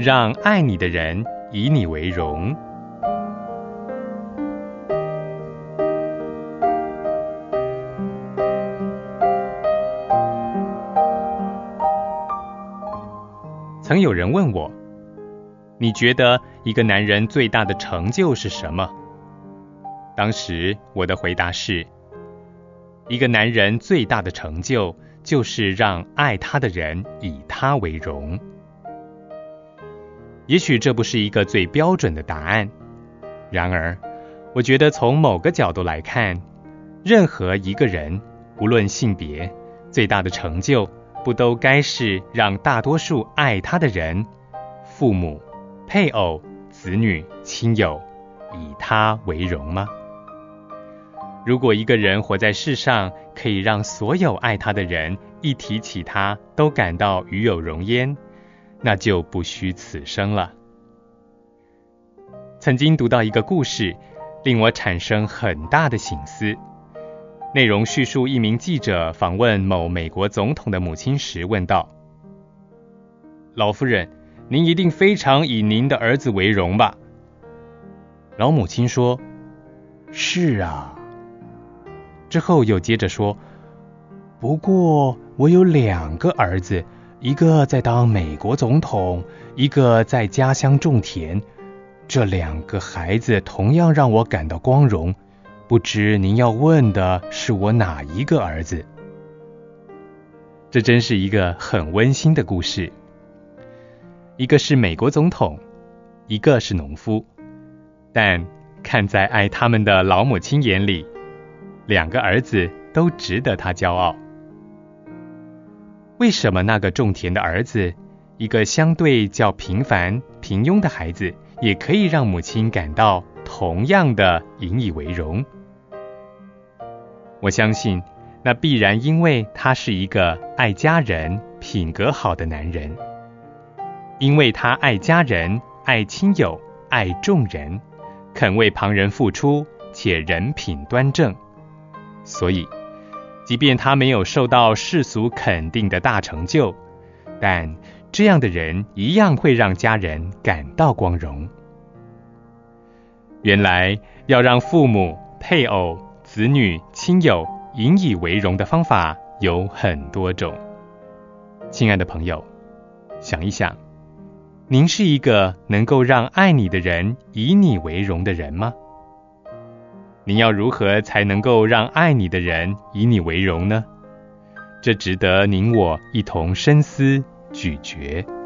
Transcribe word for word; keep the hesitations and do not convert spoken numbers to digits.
让爱你的人以你为荣。曾有人问我，你觉得一个男人最大的成就是什么？当时我的回答是，一个男人最大的成就就是让爱他的人以他为荣。也许这不是一个最标准的答案，然而我觉得从某个角度来看，任何一个人无论性别，最大的成就不都该是让大多数爱他的人，父母、配偶、子女、亲友以他为荣吗？如果一个人活在世上，可以让所有爱他的人一提起他都感到与有荣焉，那就不虚此生了。曾经读到一个故事，令我产生很大的省思。内容叙述一名记者访问某美国总统的母亲时问道：老夫人，您一定非常以您的儿子为荣吧？老母亲说：是啊。之后又接着说：不过我有两个儿子，一个在当美国总统，一个在家乡种田，这两个孩子同样让我感到光荣，不知您要问的是我哪一个儿子？这真是一个很温馨的故事。一个是美国总统，一个是农夫，但看在爱他们的老母亲眼里，两个儿子都值得他骄傲。为什么那个种田的儿子，一个相对较平凡、平庸的孩子，也可以让母亲感到同样的引以为荣？我相信，那必然因为他是一个爱家人、品格好的男人。因为他爱家人、爱亲友、爱众人，肯为旁人付出，且人品端正，所以即便他没有受到世俗肯定的大成就，但这样的人一样会让家人感到光荣。原来要让父母、配偶、子女、亲友引以为荣的方法有很多种。亲爱的朋友，想一想，您是一个能够让爱你的人以你为荣的人吗？您要如何才能够让爱你的人以你为荣呢？这值得您我一同深思咀嚼。